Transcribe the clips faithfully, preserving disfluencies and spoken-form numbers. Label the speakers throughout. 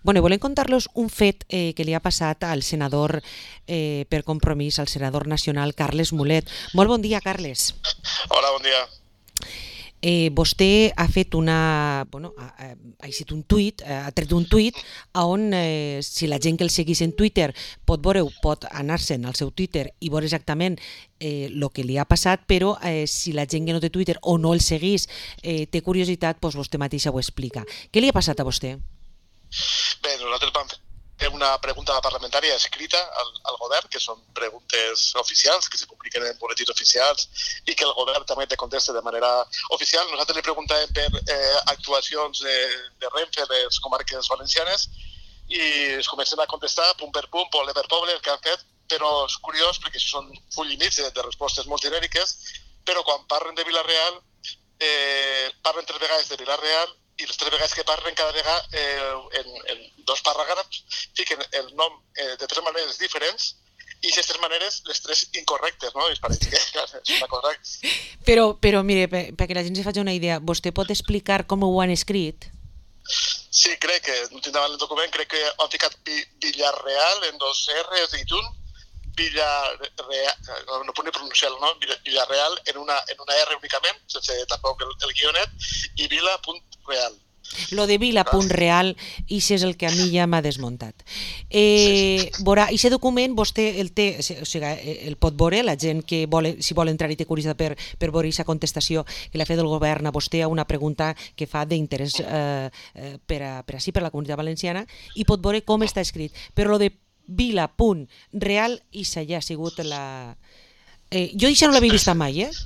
Speaker 1: Bueno, volem contar-los un fet eh, que li ha passat al senador eh, per Compromís, al senador nacional Carles Mulet. Molt bon dia, Carles.
Speaker 2: Hola, bon dia.
Speaker 1: Eh, vostè ha fet una... Bueno, ha, ha, ha llegit un tuit, ha tret un tuit on, eh, si la gent que el seguís en Twitter pot veure, pot anar-se'n al seu Twitter i veure exactament el eh, que li ha passat, però eh, si la gent que no té Twitter o no el seguís eh, té curiositat, doncs vostè mateixa ho explica. Què li ha passat a vostè?
Speaker 2: Bé, nosaltres vam fer una pregunta parlamentària escrita al, al govern, que són preguntes oficials, que se publiquen en boletins oficials i que el govern també te contesta de manera oficial. Nosaltres li preguntàvem per eh, actuacions de, de Renfe a les comarques valencianes i es comencen a contestar punt per punt, poble per poble, el que han fet, però és curiós perquè això són full i mig de, de respostes molt genèriques, però quan parlen de Vila-real, eh, parlen tres vegades de Vila-real i les tres vegades que parlen, cada vegada eh, en, en dos paràgrafs fiquen el nom eh, de tres maneres diferents i aquestes tres maneres, les tres incorrectes, no? I es pareix que és una cosa...
Speaker 1: Però, però mire, perquè la gent se faci una idea, vostè pot explicar com ho han escrit?
Speaker 2: Sí, crec que, no tinc davant el document, crec que han ficat Villarreal en dos R's i un, Villarreal, no puc ni pronunciar el nom, Villarreal en una, en una R únicament, sense tampoc el, el guionet, i Vila.real.
Speaker 1: Lo de Vila.real, i això és el que a mi ja m'ha desmuntat. Eh, veurà, i aquest document vostè el té, o sigui, el pot veure, la gent que vol, si vol entrar i té curiositat per, per veure aquesta contestació que l'ha fet el govern a vostè a una pregunta que fa d'interès eh, per, a, per així, per la comunitat valenciana, i pot veure com està escrit. Però lo de Vila.real, i això ja ha sigut la... Eh, jo això no l'havia vist mai, eh?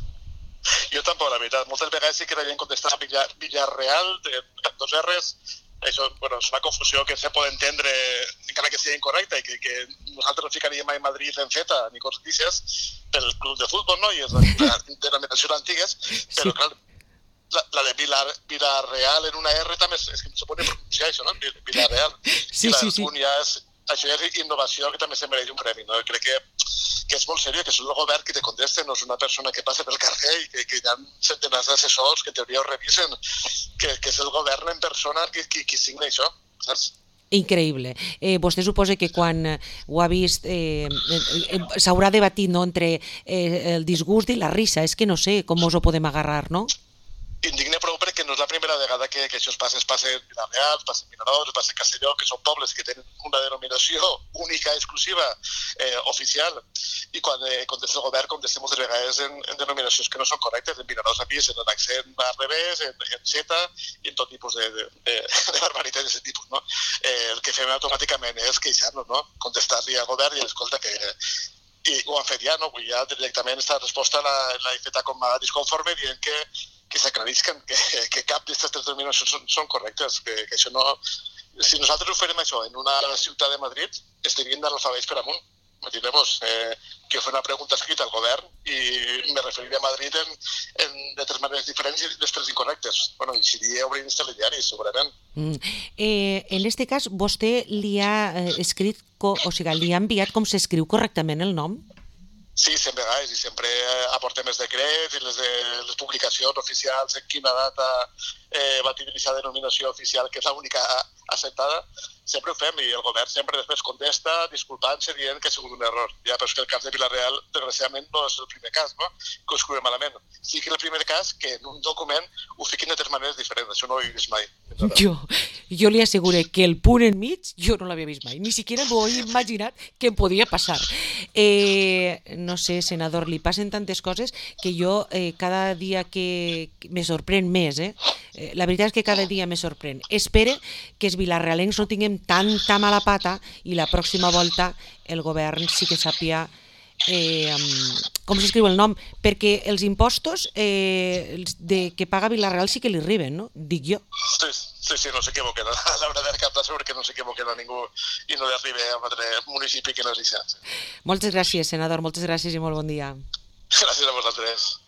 Speaker 2: Jo tampoc, la veritat. Moltes vegades sí que la gent contestava Villar, Villarreal, amb dos R's. Això bueno, és una confusió que se pot entendre, encara que sigui incorrecta, i que, que nosaltres no ficaríem mai Madrid en Z, ni coses d'aixes, pel club de futbol, no? I és la denominació antigues, però sí. Clar, la, la de Vilar, Villarreal en una R també és, és que no se pot ni pronunciar això, no? Villarreal.
Speaker 1: Sí, sí, sí.
Speaker 2: Ja és, això ja és innovació que també se mereix un premi, no? Crec que que és molt seriós, que és el govern que te contesta, no és una persona que passa pel carrer i que, que hi ha centenars d'assessors que en teoria ho revisen, que, que és el govern en persona qui, qui, qui signa això, saps?
Speaker 1: Increïble. Eh, vostè suposa que quan ho ha vist eh, eh, s'haurà debatit, no?, entre eh, el disgust i la risa, és que no sé com us ho podem agarrar, no?
Speaker 2: Indigne prou perquè no és la primera vegada que, que això es passa, es passa en Vila-real, es passa en Vinaròs, es passa en Castelló, que són pobles que tenen una denominació única, exclusiva, eh, oficial, i quan eh, contesta el govern contesta moltes vegades en, en denominacions que no són correctes. En Vinaròs a pis, en l'accent al revés, en, en Z, i en tot tipus de, de, de, de barbaritat d'aquest tipus, no? Eh, el que fem automàticament és queixar-nos, no? Contestar-li al govern i escolta que... I ho han fet ja, no? Vull ja directament aquesta resposta l'he feta com a disconforme dient que que s'aclarisquen que, que cap d'aquestes tres denominacions són, són correctes, que, que això no... Si nosaltres ho farem això en una ciutat de Madrid, estarien d'analfabets per amunt. Imagineu-vos eh, que ho fa una pregunta escrita al govern i me referiré a Madrid en, en de tres maneres diferents i les tres incorrectes. Bueno, i seria obrir els telediaris, segurament. Mm.
Speaker 1: Eh, en aquest cas, vostè li ha eh, escrit, o sigui, li ha enviat com s'escriu correctament el nom?
Speaker 2: Sí, cent vegades, i sempre aportem els decrets i les, de, les publicacions oficials en quina data eh, va tenir aquesta denominació oficial, que és l'única acceptada. Sempre ho fem i el govern sempre després contesta disculpant-se dient que ha sigut un error. Ja, però és que el cas de Vila-real, desgraciadament, no és el primer cas, no? Que ho escrivim malament. Sí que és el primer cas que en un document ho fiquin de tres maneres diferents. Això no ho he vist mai.
Speaker 1: Jo, jo li asseguro que el punt enmig jo no l'havia vist mai. Ni siquiera m'ho he imaginat que em podia passar. Eh, no sé, senador, li passen tantes coses que jo eh, cada dia que me sorprèn més, eh? eh? La veritat és que cada dia me sorprèn. Espere que els vilarrealencs no tinguem tanta mala pata i la pròxima volta el govern sí que sàpia eh, com s'escriu el nom, perquè els impostos eh, de, que paga Vila-real sí que li arriben, no? Dic jo.
Speaker 2: Sí, sí, sí, no s'equivoquen. La veritat que està segur que no s'equivoquen a ningú i no li arriba a un altre municipi que no és això.
Speaker 1: Moltes gràcies, senador, moltes gràcies i molt bon dia.
Speaker 2: Gràcies a vosaltres.